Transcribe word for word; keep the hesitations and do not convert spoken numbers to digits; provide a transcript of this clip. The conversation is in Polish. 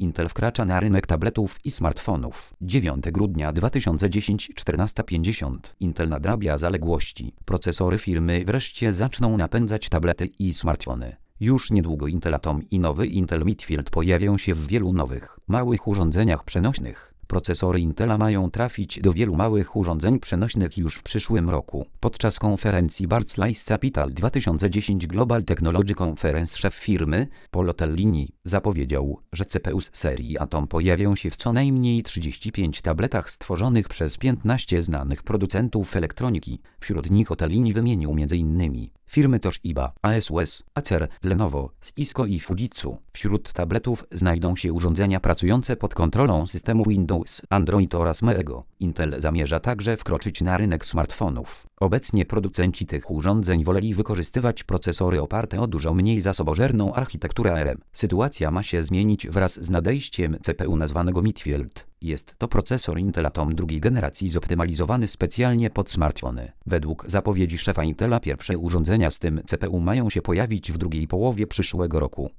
Intel wkracza na rynek tabletów i smartfonów. dziewiątego grudnia dwa tysiące dziesiątego, czternasta pięćdziesiąt. Intel nadrabia zaległości. Procesory firmy wreszcie zaczną napędzać tablety i smartfony. Już niedługo Intel Atom i nowy Intel Midfield pojawią się w wielu nowych, małych urządzeniach przenośnych. Procesory Intela mają trafić do wielu małych urządzeń przenośnych już w przyszłym roku. Podczas konferencji Barclays Capital dwa tysiące dziesięć Global Technology Conference szef firmy, Paul Otellini, zapowiedział, że C P U z serii Atom pojawią się w co najmniej trzydziestu pięciu tabletach stworzonych przez piętnastu znanych producentów elektroniki. Wśród nich Otellini wymienił m.in. firmy Toshiba, A S U S, Acer, Lenovo, Cisco i Fujitsu. Wśród tabletów znajdą się urządzenia pracujące pod kontrolą systemu Windows, Android oraz Mego. Intel zamierza także wkroczyć na rynek smartfonów. Obecnie producenci tych urządzeń woleli wykorzystywać procesory oparte o dużo mniej zasobożerną architekturę A R M. Sytuacja ma się zmienić wraz z nadejściem C P U nazwanego Midfield. Jest to procesor Intel Atom drugiej generacji zoptymalizowany specjalnie pod smartfony. Według zapowiedzi szefa Intela pierwsze urządzenia z tym C P U mają się pojawić w drugiej połowie przyszłego roku.